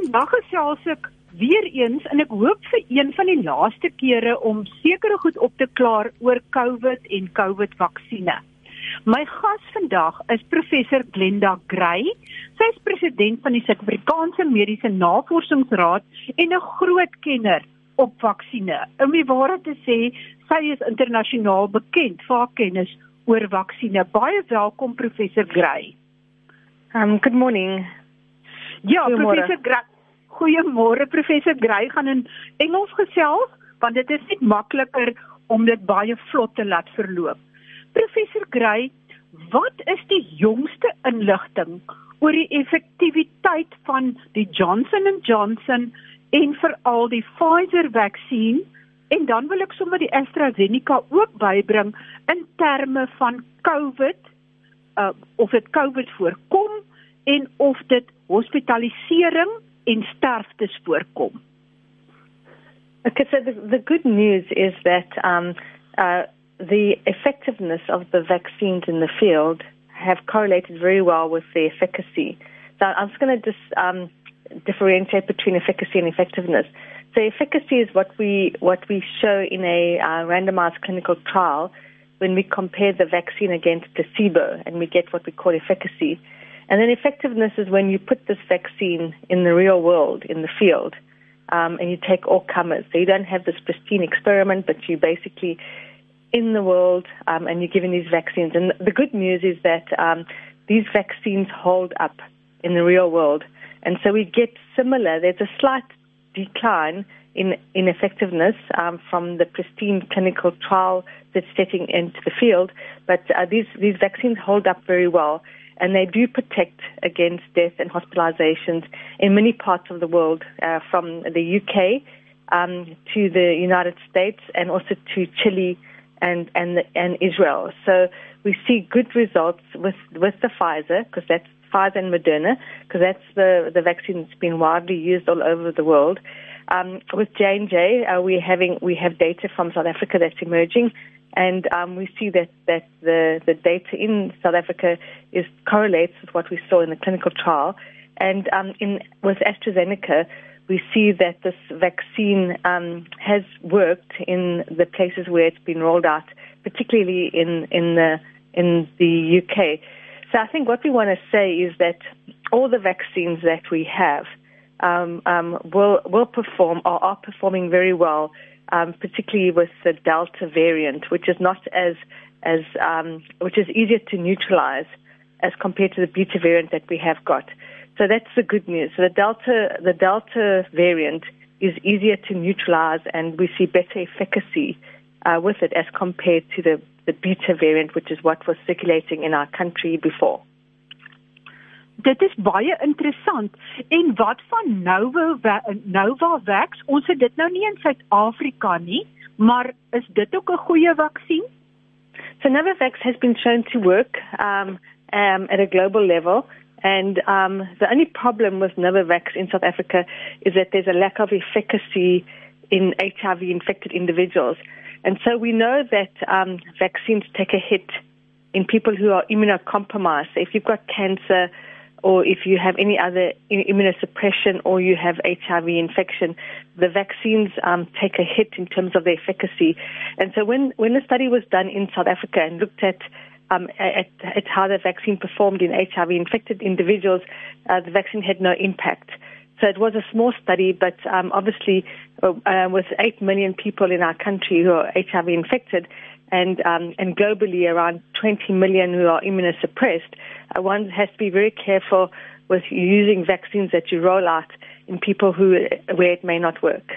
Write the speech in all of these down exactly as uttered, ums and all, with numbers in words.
Vandag gesels ek weer eens en ek hoop vir een van die laaste kere om sekere goed op te klaar oor COVID en COVID-vaksine. My gas vandag is professor Glenda Gray. Sy is president van die Suid-Afrikaanse Mediese Navorsingsraad en 'n groot kenner op vaksine. Om die waarheid te sê, sy is internasionaal bekend vir haar kennis oor vaksine. Baie welkom, professor Gray. Um, good morning. Ja, professor Gray. Goeiemôre, professor Gray gaan in Engels gesels, want dit is net makliker om dit baie vlot te laat verloop. Professor Gray, wat is die jongste inligting oor die effektiwiteit van die Johnson and Johnson en veral die Pfizer-vaksin, en dan wil ek sommer die AstraZeneca ook bybring in terme van COVID, uh, of dit COVID voorkom en of dit hospitalisering en sterftes voorkom. Okay, so the, the good news is that um, uh, the effectiveness of the vaccines in the field have correlated very well with the efficacy. So I'm just going to just um, differentiate between efficacy and effectiveness. So efficacy is what we what we show in a uh, randomized clinical trial when we compare the vaccine against placebo, and we get what we call efficacy. And then effectiveness is when you put this vaccine in the real world, in the field, um, and you take all comers. So you don't have this pristine experiment, but you basically in the world, um, and you're giving these vaccines. And the good news is that um, these vaccines hold up in the real world. And so we get similar, there's a slight decline in, in effectiveness um, from the pristine clinical trial that's setting into the field, but uh, these, these vaccines hold up very well. And they do protect against death and hospitalizations in many parts of the world, uh, from the U K um, to the United States and also to Chile and and, and Israel. So we see good results with, with the Pfizer, because that's Pfizer and Moderna, because that's the, the vaccine that's been widely used all over the world. Um, with J and J, uh, we're having, we have data from South Africa that's emerging. And um, we see that, that the, the data in South Africa is correlates with what we saw in the clinical trial. And um, in, with AstraZeneca, we see that this vaccine um, has worked in the places where it's been rolled out, particularly in, in, the, in the U K. So I think what we want to say is that all the vaccines that we have um, um, will, will perform or are performing very well, Um, particularly with the Delta variant, which is not as as um, which is easier to neutralize as compared to the Beta variant that we have got. So that's the good news. So the Delta the Delta variant is easier to neutralize, and we see better efficacy uh, with it as compared to the the Beta variant, which is what was circulating in our country before. Dit is baie interessant. En wat van Nova, Novavax? Ons het dit nou nie in Suid-Afrika nie, maar is dit ook 'n goeie vaksin? So Novavax has been shown to work um, um, at a global level, and um, the only problem with Novavax in South Africa is that there's a lack of efficacy in H I V-infected individuals. And so we know that um, vaccines take a hit in people who are immunocompromised. So if you've got cancer, or if you have any other immunosuppression, or you have H I V infection, the vaccines um, take a hit in terms of their efficacy. And so when, when the study was done in South Africa and looked at, um, at, at how the vaccine performed in H I V-infected individuals, uh, the vaccine had no impact. So it was a small study, but um, obviously uh, with eight million people in our country who are H I V-infected, and um, and globally around twenty million who are immunosuppressed, uh, one has to be very careful with using vaccines that you roll out in people who where it may not work.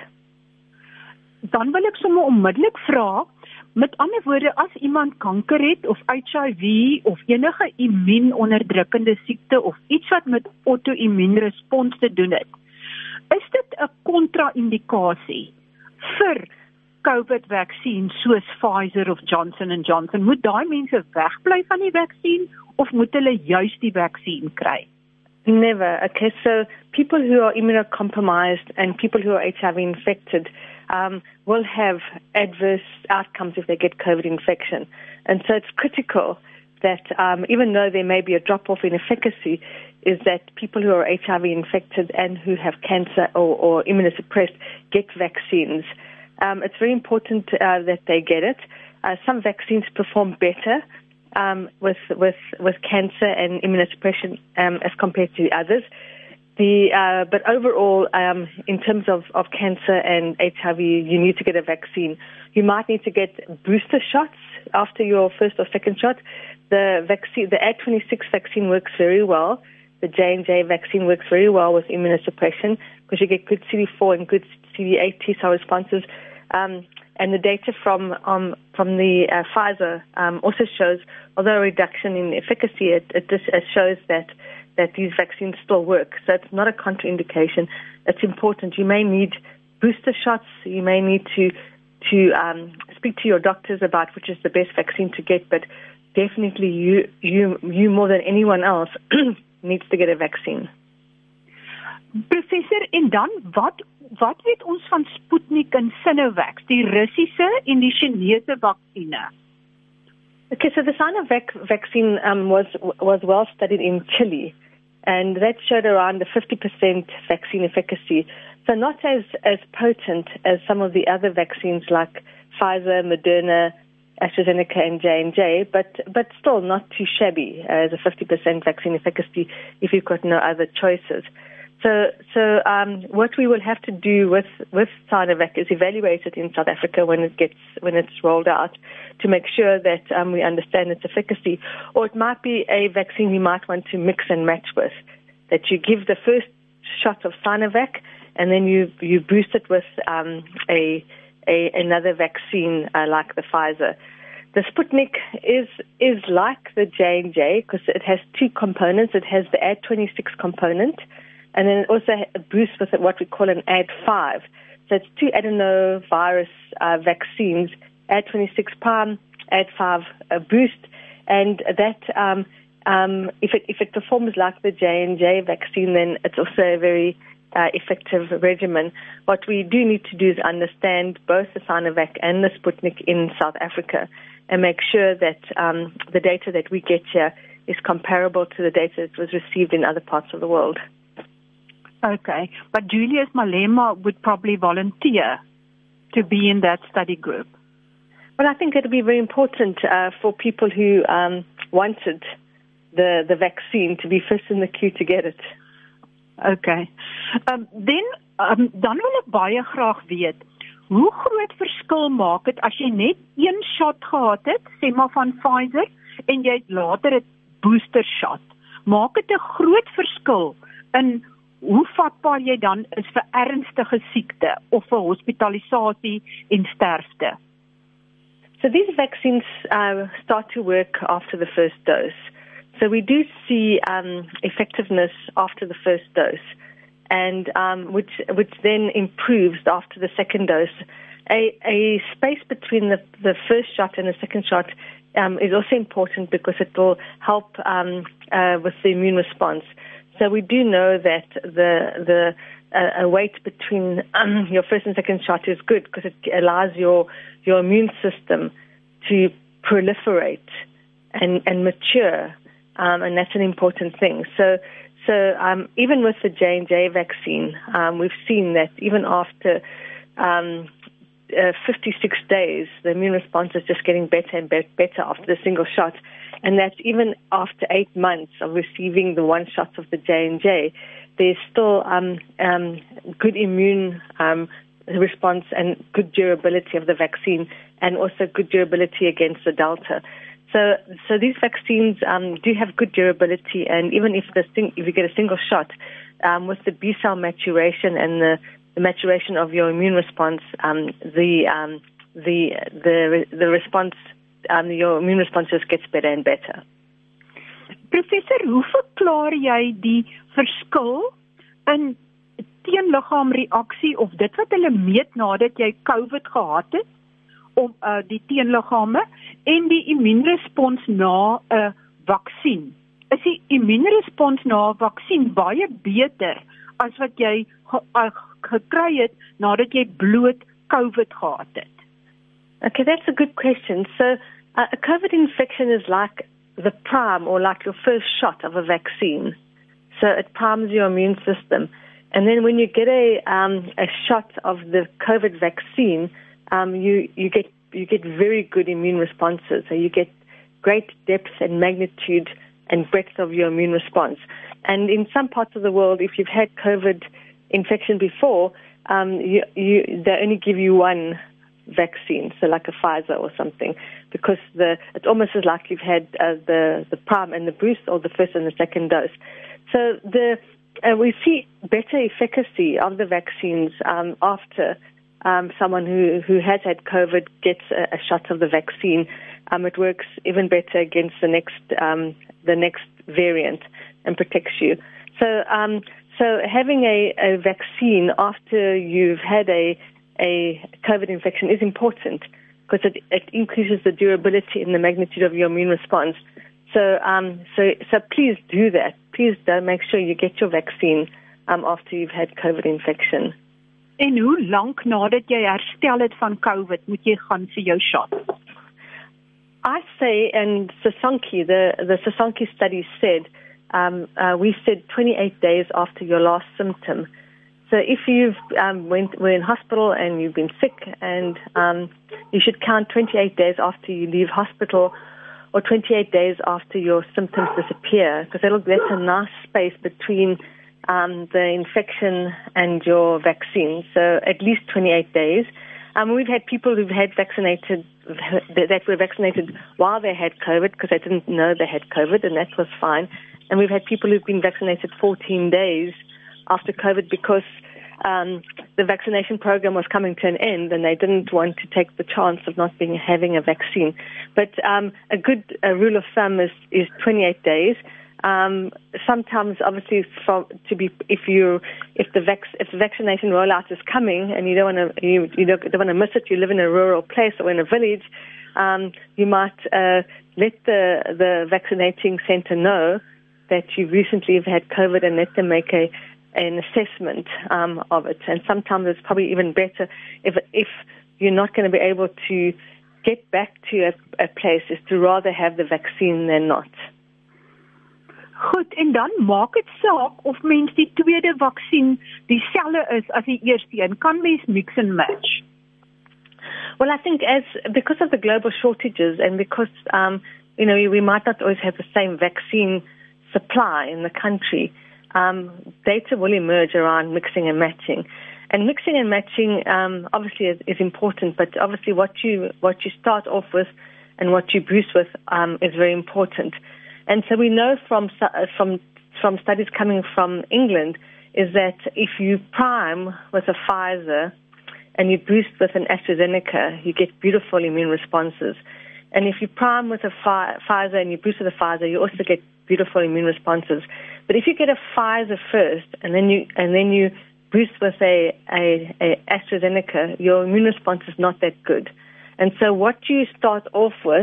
Dan wil ek sommer onmiddellik vra, met ander woorde, as iemand kanker het of H I V of enige immuunonderdrukkende siekte of iets wat met auto-immuunrespons te doen het, is dit 'n kontra-indikasie vir COVID-vaksin soos Pfizer of Johnson and Johnson? Moet daai mense wegbly van die vaksin of moet hulle juis die vaksin kry? Never. Okay, so people who are immunocompromised and people who are H I V infected um, will have adverse outcomes if they get COVID infection. And so it's critical that um, even though there may be a drop-off in efficacy, is that people who are H I V infected and who have cancer or, or immunosuppressed get vaccines. Um, it's very important uh, that they get it. Uh, some vaccines perform better um, with with with cancer and immunosuppression um, as compared to the others. The uh, but overall, um, in terms of, of cancer and H I V, you need to get a vaccine. You might need to get booster shots after your first or second shot. The vaccine, the A D twenty-six vaccine works very well. The J and J vaccine works very well with immunosuppression because you get good C D four and good C D eight T cell responses. Um, and the data from um, from the uh, Pfizer um, also shows, although a reduction in efficacy, it, it, just, it shows that, that these vaccines still work. So it's not a contraindication. It's important. You may need booster shots. You may need to to um, speak to your doctors about which is the best vaccine to get. But definitely, you you you more than anyone else needs to get a vaccine. Professor, en dan wat wat weet ons van Sputnik en Sinovac, die Russiese en die Chinese vaksine? Okay, so the Sinovac vaccine um, was was well studied in Chile, and that showed around a fifty percent vaccine efficacy. So not as as potent as some of the other vaccines like Pfizer, Moderna, AstraZeneca and J and J, but but still not too shabby as a fifty percent vaccine efficacy if you've got no other choices. So so um, what we will have to do with with Sinovac is evaluate it in South Africa when it gets when it's rolled out to make sure that um, we understand its efficacy. Or it might be a vaccine you might want to mix and match with, that you give the first shot of Sinovac and then you you boost it with um, a A, another vaccine uh, like the Pfizer. The Sputnik is is like the J and J because it has two components. It has the A D twenty-six component, and then it also boosts with it what we call an A D five. So it's two adenovirus uh, vaccines, A D twenty-six prime, A D five uh, boost, and that um, um, if it if it performs like the J and J vaccine, then it's also a very Uh, effective regimen. What we do need to do is understand both the Sinovac and the Sputnik in South Africa and make sure that um, the data that we get here is comparable to the data that was received in other parts of the world. Okay, but Julius Malema would probably volunteer to be in that study group. Well, I think it would be very important uh, for people who um, wanted the, the vaccine to be first in the queue to get it. Okay. Um, then, um, dan wil ek baie graag weet, hoe groot verskil maak het as jy net een shot gehad het, sê maar van Pfizer, en jy het later 'n booster shot. Maak dit 'n groot verskil in hoe vatbaar jy dan is vir ernstige siekte of vir hospitalisasie en sterfte? So these vaccines uh, start to work after the first dose. So we do see um, effectiveness after the first dose, and um, which which then improves after the second dose. A, a space between the, the first shot and the second shot um, is also important because it will help um, uh, with the immune response. So we do know that the the uh, a wait between um, your first and second shot is good because it allows your your immune system to proliferate and, and mature. Um, and that's an important thing. So, so um, even with the J and J vaccine, um, we've seen that even after um, uh, fifty-six days, the immune response is just getting better and be- better after the single shot. And that's even after eight months of receiving the one shot of the J and J, there's still um, um, good immune um, response and good durability of the vaccine, and also good durability against the Delta. So, so these vaccines um, do have good durability, and even if the sing- if you get a single shot, um, with the B cell maturation and the, the maturation of your immune response, um, the um, the the the response, um, your immune response just gets better and better. Professor, hoe verklaar jy die verskil in teenliggaamreaksie of dit wat hulle meet nadat jy COVID gehad het? Om uh, die teenliggame en die immuunrespons na 'n uh, vaksin. Is die immuunrespons na 'n vaksin baie beter as wat jy ge- uh, gekry het nadat jy bloot COVID gehad het? Okay, that's a good question. So uh, a COVID infection is like the prime or like your first shot of a vaccine. So it primes your immune system. And then when you get a um, a shot of the COVID vaccine, um, you, you get you get very good immune responses. So you get great depth and magnitude and breadth of your immune response. And in some parts of the world, if you've had COVID infection before, um, you, you, they only give you one vaccine, so like a Pfizer or something, because the it's almost as like you've had uh, the the prime and the boost, or the first and the second dose. So the uh, we see better efficacy of the vaccines um, after um, someone who, who has had COVID gets a, a shot of the vaccine. Um, it works even better against the next um, the next variant and protects you. So um, so having a, a vaccine after you've had a a COVID infection is important because it, it increases the durability and the magnitude of your immune response. So, um, so, so please do that. Please do make sure you get your vaccine um, after you've had COVID infection. En hoe lank nadat jy herstel het van COVID moet jy gaan vir jou shot? I say, and Sasonki, the the Sasonki study said, um, uh, we said twenty-eight days after your last symptom. So if you've um, went were in hospital and you've been sick, and um, you should count twenty-eight days after you leave hospital, or twenty-eight days after your symptoms disappear, because that'll that's a nice space between um, the infection and your vaccine. So at least twenty-eight days. Um, we've had people who've had vaccinated that were vaccinated while they had COVID because they didn't know they had COVID, and that was fine. And we've had people who've been vaccinated fourteen days after COVID because um, the vaccination program was coming to an end and they didn't want to take the chance of not being having a vaccine. But um, a good uh, rule of thumb is, is twenty-eight days. Um, sometimes, obviously, from, to be if you if the vac, if the vaccination rollout is coming and you don't want to you, you don't, don't want to miss it, you live in a rural place or in a village, um, you might uh, let the the vaccinating centre know that you recently have had COVID and let them make a an assessment um, of it. And sometimes it's probably even better if if you're not going to be able to get back to a, a place, is to rather have the vaccine than not. Goed, en dan maak het saak of mens die tweede vaksin dieselfde is as die eerste een. Kan mens mix and match? Well, I think as because of the global shortages and because um, you know we might not always have the same vaccine supply in the country, um, data will emerge around mixing and matching. And mixing and matching um, obviously is, is important, but obviously what you what you start off with and what you boost with um, is very important. And so we know from from from studies coming from England is that if you prime with a Pfizer and you boost with an AstraZeneca, you get beautiful immune responses. And if you prime with a Pfizer and you boost with a Pfizer, you also get beautiful immune responses. But if you get a Pfizer first and then you and then you boost with a, a, a AstraZeneca, your immune response is not that good. And so what you start off with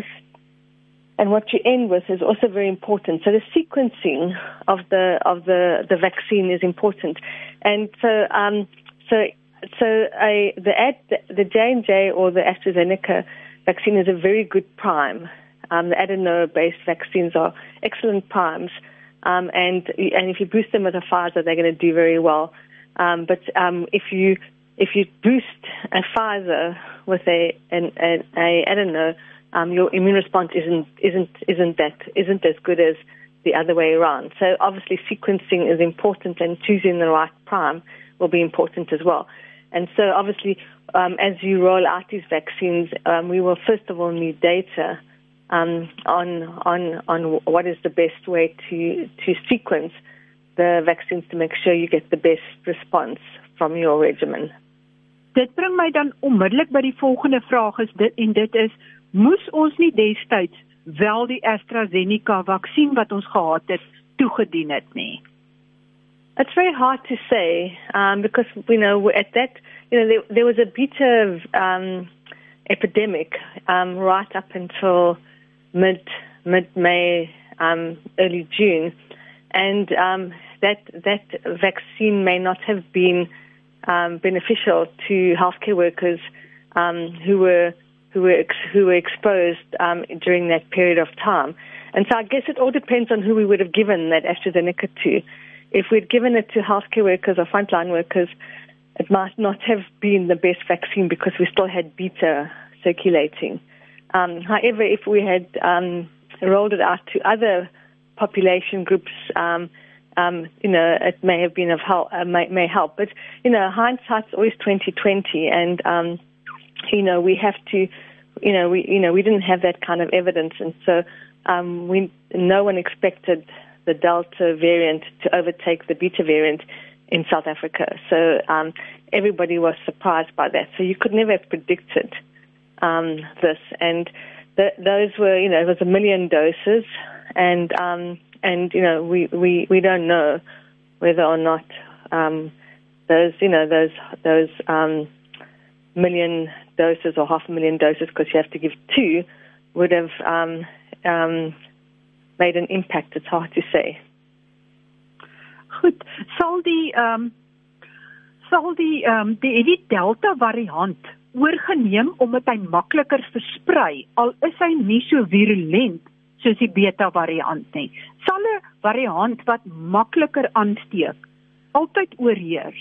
and what you end with is also very important. So the sequencing of the of the, the vaccine is important, and so um, so so a, the ad, the J and J or the AstraZeneca vaccine is a very good prime. Um, the adeno-based vaccines are excellent primes, um, and and if you boost them with a Pfizer, they're going to do very well. Um, but um, if you if you boost a Pfizer with a an, a, a adeno, Um, your immune response isn't isn't isn't that isn't as good as the other way around. So obviously sequencing is important, and choosing the right prime will be important as well. And so obviously, um, as you roll out these vaccines, um, we will first of all need data um, on on on what is the best way to to sequence the vaccines to make sure you get the best response from your regimen. Dit bring my dan onmiddellik by die volgende vraag is dit en dit is: moes ons nie destyds wel die AstraZeneca vaksin wat ons gehad het toegedien het nie? It's very hard to say um, because you know at that you know there, there was a beta um, epidemic um, right up until mid mid May, um, early June, and um, that that vaccine may not have been um, beneficial to healthcare workers um, who were who were ex- who were exposed um, during that period of time. And so I guess it all depends on who we would have given that AstraZeneca to. If we'd given it to healthcare workers or frontline workers, it might not have been the best vaccine because we still had beta circulating. Um, however, if we had um, rolled it out to other population groups, um, um, you know, it may have been of help, uh, may, may help. But, you know, hindsight's always twenty twenty, and, um, you know, we have to, you know, we, you know, we didn't have that kind of evidence, and so um, we, no one expected the Delta variant to overtake the Beta variant in South Africa. So um, everybody was surprised by that. So you could never have predicted um, this. And the, those were, you know, it was a million doses. And, um, and you know, we, we, we don't know whether or not um, those, you know, those, those um, million doses or half a million doses, because you have to give two, would have um, um, made an impact. It's hard to say. Goed, sal die um, sal die um, die, die Delta variant oorgeneem omdat hy makliker versprei, al is hy nie so virulent soos die Beta variant nie. Sal 'n variant wat makliker aansteek altyd oorheers?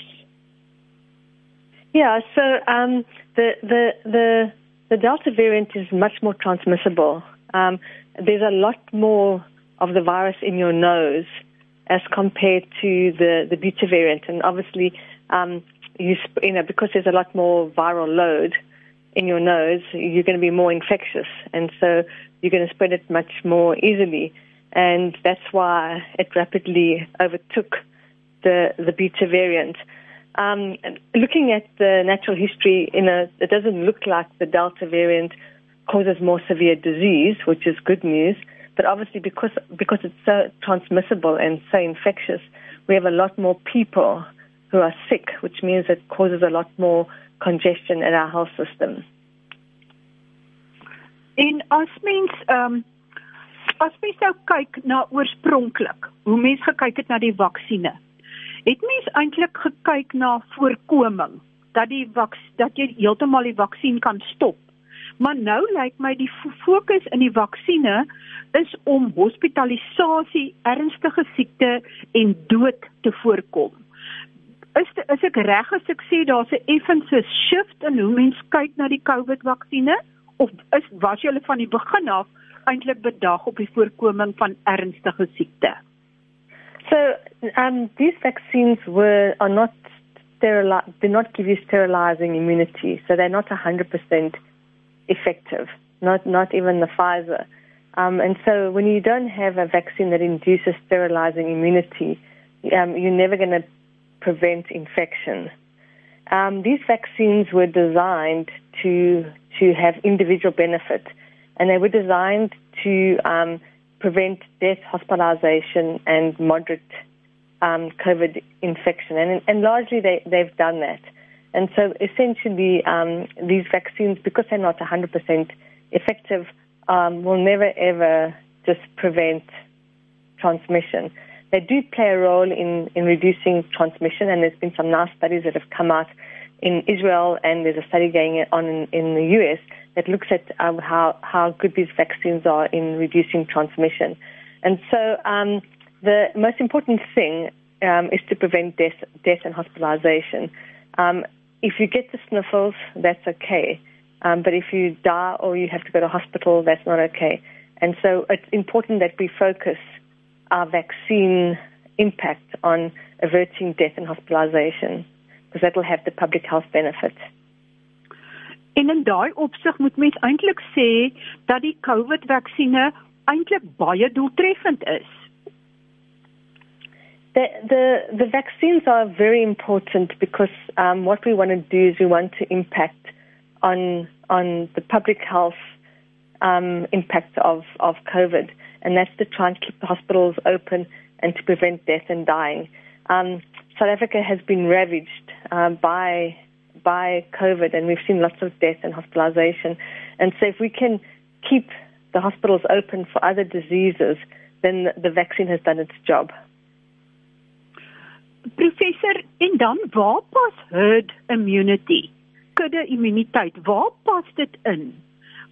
Yeah, so um, the the the the Delta variant is much more transmissible. Um, there's a lot more of the virus in your nose as compared to the, the Beta variant. And obviously, um, you, you know, because there's a lot more viral load in your nose, you're going to be more infectious. And so you're going to spread it much more easily. And that's why it rapidly overtook the, the Beta variant. Um, looking at the natural history, you know, it doesn't look like the Delta variant causes more severe disease, which is good news. But obviously, because because it's so transmissible and so infectious, we have a lot more people who are sick, which means it causes a lot more congestion in our health system. En as mens um, as mens nou kyk na oorspronklik, hoe mens gekyk het na die vaksine, het mens eintlik gekyk na voorkoming, dat die vaks, dat jy heeltemal die vaksin kan stop. Maar nou lyk my die fokus in die vaksine is om hospitalisasie, ernstige siekte en dood te voorkom. Is, de, is ek reg as ek sê daar's 'n effense shift in hoe mens kyk na die COVID-vaksine? Of is, was julle van die begin af eintlik bedag op die voorkoming van ernstige siekte? So, um, these vaccines were are not sterili- do not give you sterilizing immunity, so they're not one hundred percent effective, not not even the Pfizer. Um, and so when you don't have a vaccine that induces sterilizing immunity, um, you're never going to prevent infection. Um, these vaccines were designed to to have individual benefit, and they were designed to um, prevent death, hospitalization, and moderate um, COVID infection. And, and largely they, they've done that. And so essentially, um, these vaccines, because they're not one hundred percent effective, um, will never, ever just prevent transmission. They do play a role in, in reducing transmission, and there's been some nice studies that have come out in Israel, and there's a study going on in, in the U S that looks at um, how, how good these vaccines are in reducing transmission. And so um, the most important thing um, is to prevent death, death and hospitalization. Um, If you get the sniffles, that's okay. Um, but if you die or you have to go to hospital, that's not okay. And so it's important that we focus our vaccine impact on averting death and hospitalization, because that will have the public health benefit. En in daai opsig moet mens eintlik sê dat die COVID-vaksine eintlik baie doeltreffend is. The, the the vaccines are very important because um, what we want to do is we want to impact on on the public health um, impact of, of COVID, and that's to try and keep the hospitals open and to prevent death and dying. Um, South Africa has been ravaged um, by by COVID, and we've seen lots of death and hospitalization. And so if we can keep the hospitals open for other diseases, then the, the vaccine has done its job. Professor, en dan waar pas herd immunity, kudde immuniteit, waar pas dit in?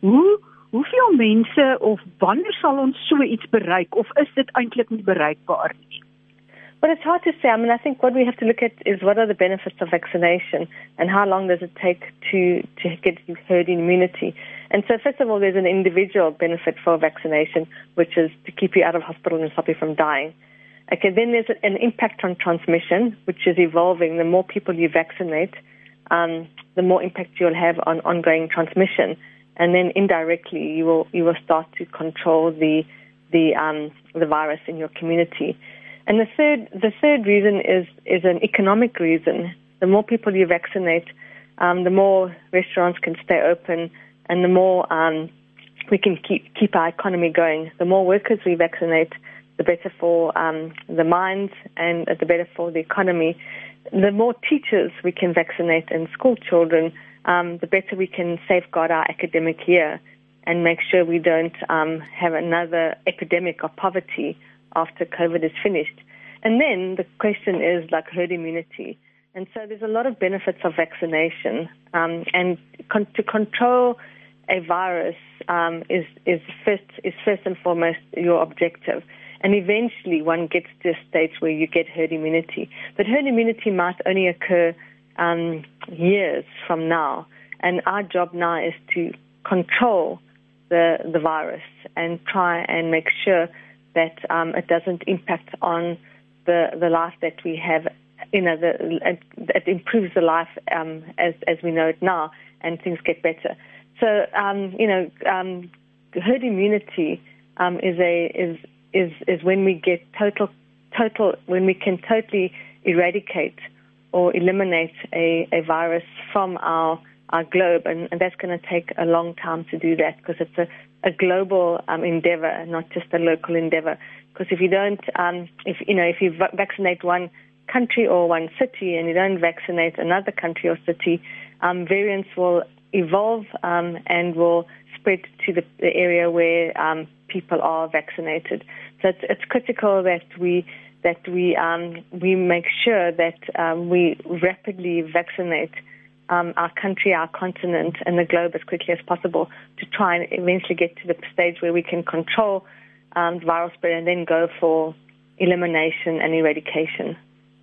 Hoe hoeveel mense of wanneer sal ons so iets bereik of is dit eintlik nie bereikbaar nie? Well, it's hard to say. I mean, I think what we have to look at is what are the benefits of vaccination and how long does it take to, to get herd immunity. And so, first of all, there's an individual benefit for vaccination, which is to keep you out of hospital and stop you from dying. Okay, then there's an impact on transmission, which is evolving. The more people you vaccinate, um, the more impact you'll have on ongoing transmission. And then indirectly, you will you will start to control the the um, the virus in your community. And the third the third reason is is an economic reason. The more people you vaccinate, um, the more restaurants can stay open, and the more um, we can keep keep our economy going. The more workers we vaccinate, the better for um, the mines and the better for the economy. The more teachers we can vaccinate and school children, um, the better we can safeguard our academic year and make sure we don't um, have another epidemic of poverty after COVID is finished. And then the question is like herd immunity. And so there's a lot of benefits of vaccination. Um, and con- to control a virus um, is, is, first, is first and foremost your objective. And eventually one gets to a stage where you get herd immunity. But herd immunity might only occur um, years from now. And our job now is to control the, the virus and try and make sure that um, it doesn't impact on the, the life that we have. You know, the, it, it improves the life um, as, as we know it now, and things get better. So, um, you know, um, herd immunity um, is a is is is when we get total total when we can totally eradicate or eliminate a, a virus from our our globe, and, and that's going to take a long time to do that because it's a, a global um, endeavor, not just a local endeavor. Because if you don't, um, if you know, if you v- vaccinate one country or one city and you don't vaccinate another country or city, um, variants will evolve um, and will spread to the, the area where um, people are vaccinated. So it's, it's critical that we that we um, we make sure that um, we rapidly vaccinate um, our country, our continent, and the globe as quickly as possible to try and eventually get to the stage where we can control um, viral spread and then go for elimination and eradication.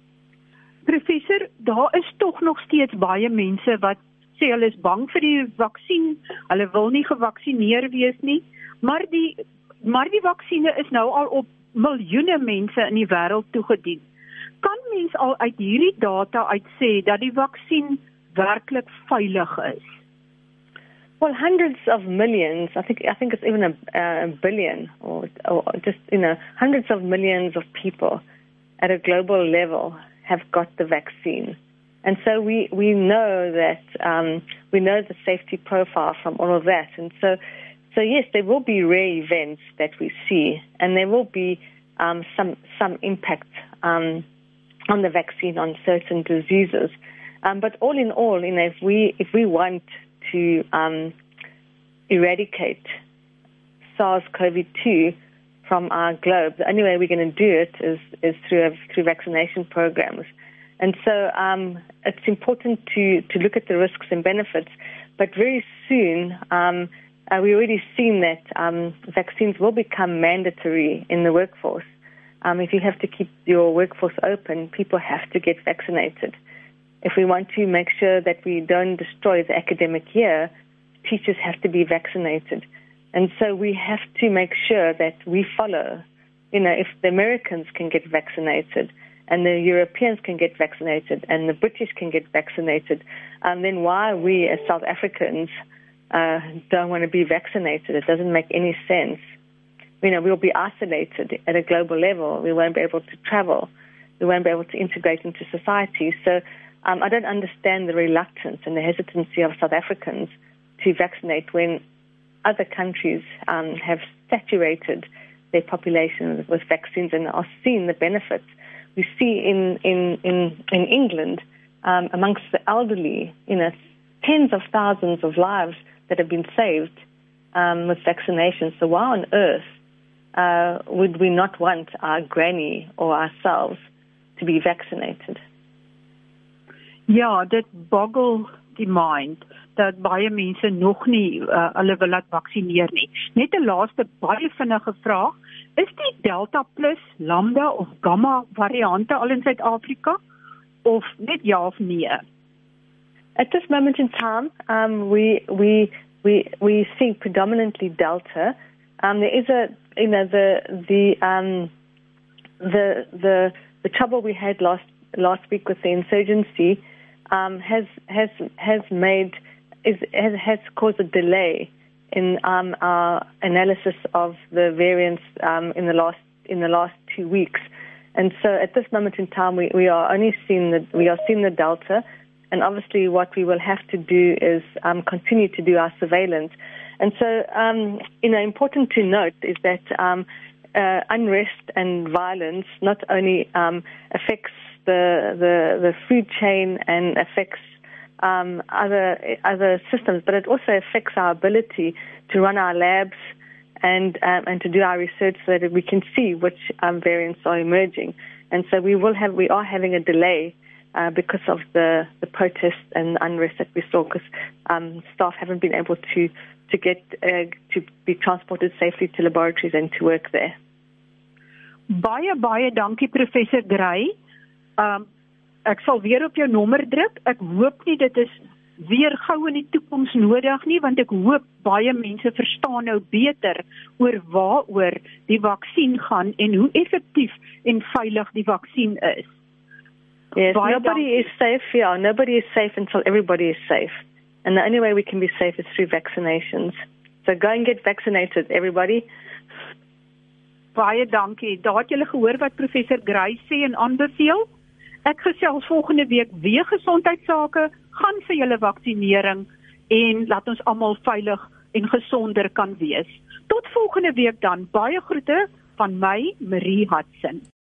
Professor, daar is tog nog steeds baie mense wat sê hulle is bang vir die vaksin, hulle wil nie gevaksineer wees nie, maar die maar die vaksine is nou al op miljoene mense in die wêreld toegedien. Kan mens al uit hierdie data uit sê dat die vaksin werklik veilig is? Well, hundreds of millions, I think I think it's even a, a billion or, or just, you know, hundreds of millions of people at a global level have got the vaccine. And so we, we know that, um, we know the safety profile from all of that. And so, so yes, there will be rare events that we see, and there will be um, some, some impact um, on the vaccine on certain diseases. Um, but all in all, you know, if we, if we want to um, eradicate SARS-C o V two from our globe, the only way we're going to do it is, is through a, through vaccination programs. And so um, it's important to, to look at the risks and benefits. But very soon, um, uh, we've already seen that um, vaccines will become mandatory in the workforce. Um, if you have to keep your workforce open, people have to get vaccinated. If we want to make sure that we don't destroy the academic year, teachers have to be vaccinated. And so we have to make sure that we follow. You know, if the Americans can get vaccinated and the Europeans can get vaccinated and the British can get vaccinated, um, then why we as South Africans uh, don't want to be vaccinated? It doesn't make any sense. You know, we'll be isolated at a global level. We won't be able to travel. We won't be able to integrate into society. So um, I don't understand the reluctance and the hesitancy of South Africans to vaccinate when other countries um, have saturated their population with vaccines and are seeing the benefits. We see in in in, in England um, amongst the elderly, you know, tens of thousands of lives that have been saved um, with vaccinations. So why on earth uh, would we not want our granny or ourselves to be vaccinated? Ja, dit boggle die mind. dat baie mense nog nie uh, hulle wil laat vaksineer nie. Net 'n laaste baie vinnige vraag, is die Delta Plus, Lambda of Gamma variante al in Suid-Afrika of net ja of nee? At this moment in time, um, we we we we see predominantly Delta. Um, there is a you know the the um, the the the trouble we had last last week with the insurgency um, has has has made is has, has caused a delay in um, our analysis of the variants um, in the last in the last two weeks, and so at this moment in time we, we are only seeing the we are seeing the Delta, and obviously what we will have to do is um, continue to do our surveillance, and so um, you know important to note is that um, uh, unrest and violence not only um, affects the the the food chain and affects Um, other other systems, but it also affects our ability to run our labs and um, and to do our research so that we can see which um, variants are emerging. And so we will have we are having a delay uh, because of the, the protests and unrest that we saw, because um, staff haven't been able to to get uh, to be transported safely to laboratories and to work there. Baie baie dankie Professor Gray. Um, Ek sal weer op jou nommer druk. Ek hoop nie dit is weer gou in die toekoms nodig nie, want ek hoop baie mense verstaan nou beter oor waaroor die vaksin gaan en hoe effektief en veilig die vaksin is. Yes, baie nobody dankie. is safe, yeah. Nobody is safe until everybody is safe. And the only way we can be safe is through vaccinations. So go and get vaccinated, everybody. Baie dankie. Daar het julle gehoor wat Professor Gray sê en aanbeveel. Ek gesels volgende week weer gesondheidsake, gaan vir julle vaksinering en laat ons almal veilig en gesonder kan wees. Tot volgende week dan. Baie groete van my, Marie Hudson.